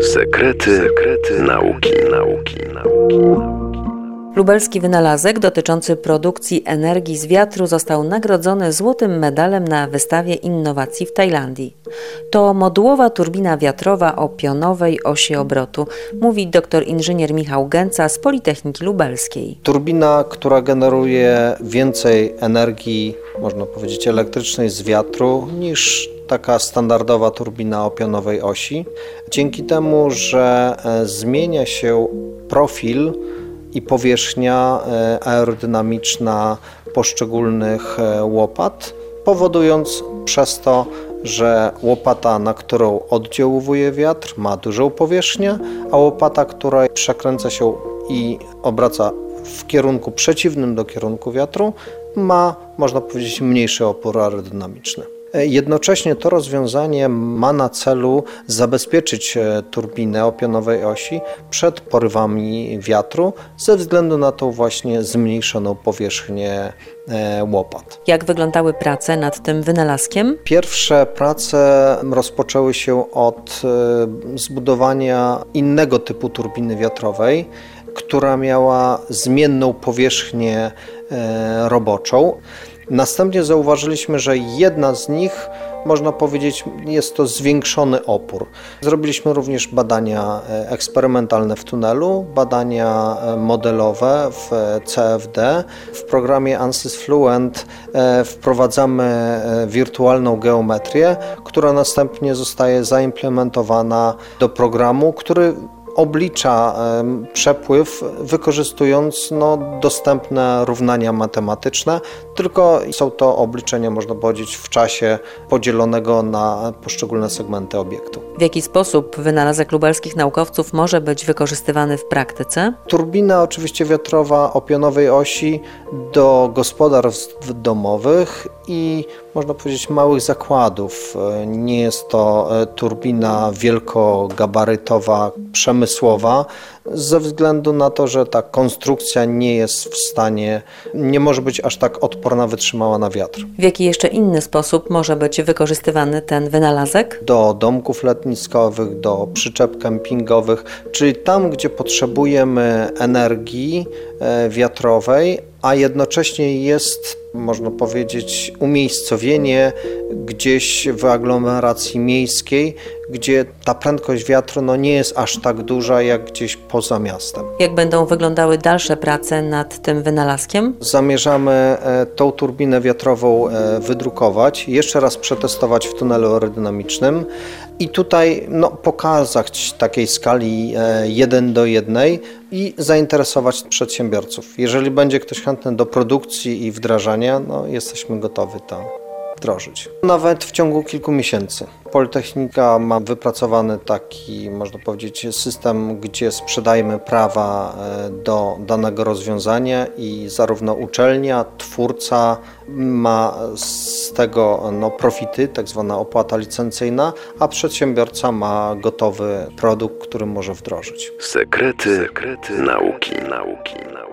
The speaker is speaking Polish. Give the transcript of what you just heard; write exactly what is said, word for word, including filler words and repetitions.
Sekrety, sekrety nauki, nauki, nauki. Lubelski wynalazek dotyczący produkcji energii z wiatru został nagrodzony złotym medalem na wystawie innowacji w Tajlandii. To modułowa turbina wiatrowa o pionowej osi obrotu, mówi doktor inżynier Michał Gęca z Politechniki Lubelskiej. Turbina, która generuje więcej energii, można powiedzieć, elektrycznej z wiatru niż taka standardowa turbina o pionowej osi. Dzięki temu, że zmienia się profil i powierzchnia aerodynamiczna poszczególnych łopat, powodując przez to, że łopata, na którą oddziałuje wiatr, ma dużą powierzchnię, a łopata, która przekręca się i obraca w kierunku przeciwnym do kierunku wiatru, ma, można powiedzieć, mniejszy opór aerodynamiczny. Jednocześnie to rozwiązanie ma na celu zabezpieczyć turbinę o pionowej osi przed porywami wiatru ze względu na tą właśnie zmniejszoną powierzchnię łopat. Jak wyglądały prace nad tym wynalazkiem? Pierwsze prace rozpoczęły się od zbudowania innego typu turbiny wiatrowej, która miała zmienną powierzchnię roboczą. Następnie zauważyliśmy, że jedna z nich, można powiedzieć, jest to zwiększony opór. Zrobiliśmy również badania eksperymentalne w tunelu, badania modelowe w C F D. W programie ANSYS Fluent wprowadzamy wirtualną geometrię, która następnie zostaje zaimplementowana do programu, który oblicza przepływ, wykorzystując no, dostępne równania matematyczne, tylko są to obliczenia, można powiedzieć, w czasie podzielonego na poszczególne segmenty obiektu. W jaki sposób wynalazek lubelskich naukowców może być wykorzystywany w praktyce? Turbina oczywiście wiatrowa o pionowej osi do gospodarstw domowych i można powiedzieć małych zakładów. Nie jest to turbina wielkogabarytowa, przemysłowa, ze względu na to, że ta konstrukcja nie jest w stanie, nie może być aż tak odporna, wytrzymała na wiatr. W jaki jeszcze inny sposób może być wykorzystywany ten wynalazek? Do domków letniskowych, do przyczep kempingowych, czyli tam, gdzie potrzebujemy energii wiatrowej, a jednocześnie jest, można powiedzieć, umiejscowienie gdzieś w aglomeracji miejskiej, gdzie ta prędkość wiatru no, nie jest aż tak duża, jak gdzieś poza miastem. Jak będą wyglądały dalsze prace nad tym wynalazkiem? Zamierzamy tą turbinę wiatrową wydrukować, jeszcze raz przetestować w tunelu aerodynamicznym i tutaj no, pokazać takiej skali jeden do jednej i zainteresować przedsiębiorców. Jeżeli będzie ktoś chętny do produkcji i wdrażania, no, jesteśmy gotowi to wdrożyć. Nawet w ciągu kilku miesięcy. Politechnika ma wypracowany taki, można powiedzieć, system, gdzie sprzedajemy prawa do danego rozwiązania i zarówno uczelnia, twórca ma z tego no, profity, tak zwana opłata licencyjna, a przedsiębiorca ma gotowy produkt, który może wdrożyć. Sekrety, sekrety nauki, nauki, nauki.